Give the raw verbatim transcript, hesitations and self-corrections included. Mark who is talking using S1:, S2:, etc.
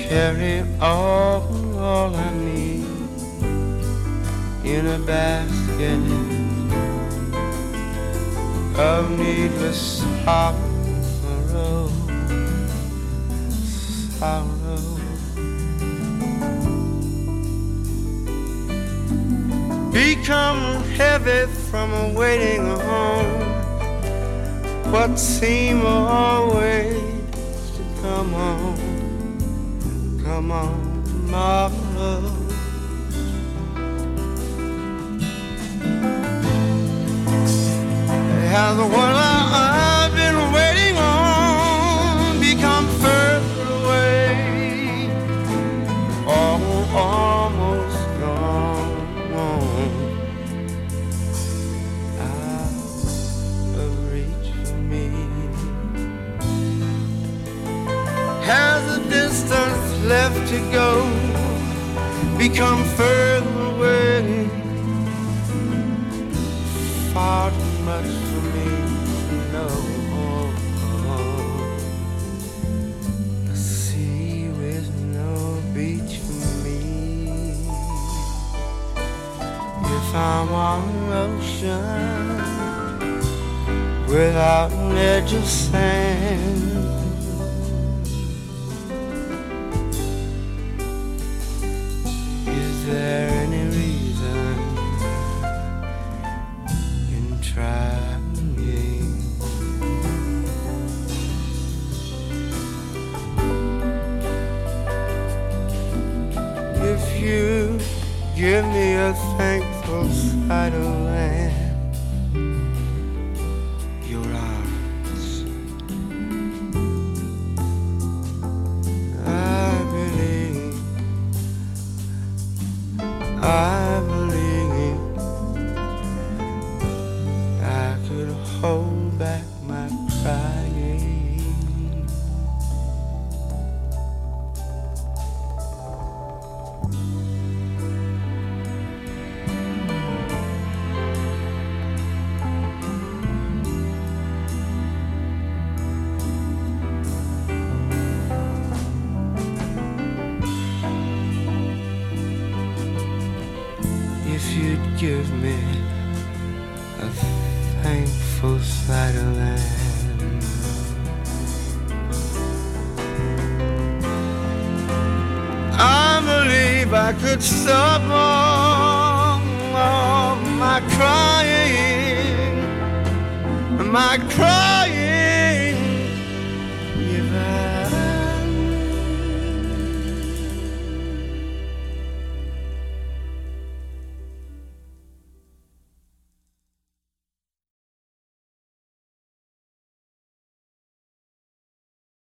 S1: carry all, all I need in a basket of needless sorrow, sorrow. Become heavy from waiting on what seem always to come on, come on tomorrow. Has the one I've been waiting on become further away, or almost gone, out of reach for me? Has the distance left to go become further away, far too much for me to know? A sea with no beach for me. If I'm on an ocean without an edge of sand, is there any reason in trying? If you give me a thankful sight of land, your arms, I believe, I believe I could hold back my crying. If you'd give me a thankful sight of land, I believe I could stop all, all my crying, my crying.